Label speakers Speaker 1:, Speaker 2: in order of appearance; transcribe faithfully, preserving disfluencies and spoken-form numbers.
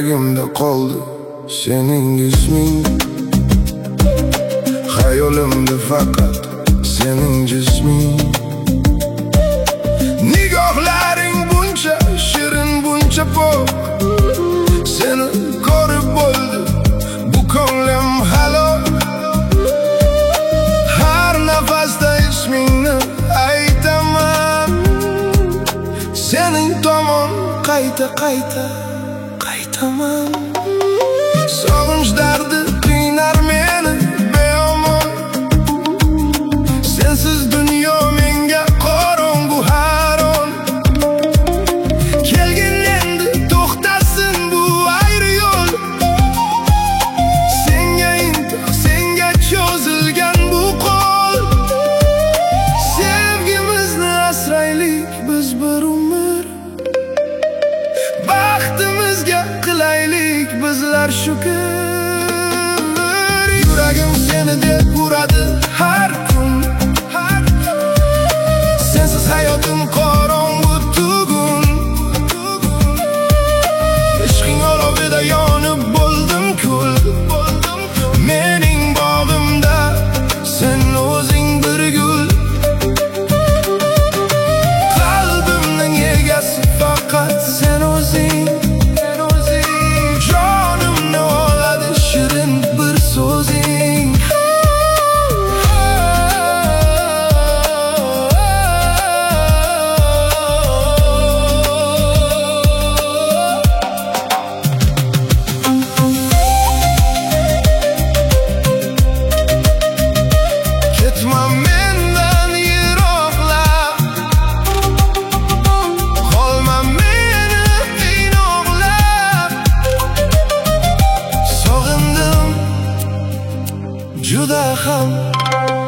Speaker 1: Yuragimda qoldi sening isming, hayolimda faqat sening jisming. Nigohlaring buncha shirin, buncha pok, seni ko'rib bo'ldi bu ko'nglim halok. Har nafasda ismingni aytaman, sening tomon qayta qayta qaytaman. Sog'inch dardi qiynar meni beomon, sensiz dunyo menga qorong'u har on. Kelgin endi to'xtasin bu ayri yo'l, senga intoq, senga cho'zilgan bu qo'l. Sevgimizni asraylik biz bir umr, baxtimizga qilaylik bizlar shukr. Yuragim seni deb uradi har kun, sensiz hayotim qorong'u tugun. Ishqing olovida yonib bo'ldim kul, mening bog'imda sen o'zing bir gul. Qalbimning egasi faqat sen o'zing, jonimni oladi shirin bir so'zing. Ketma mendan yiroqlab, qolma meni qiynoqlab. Sog'indim juda ham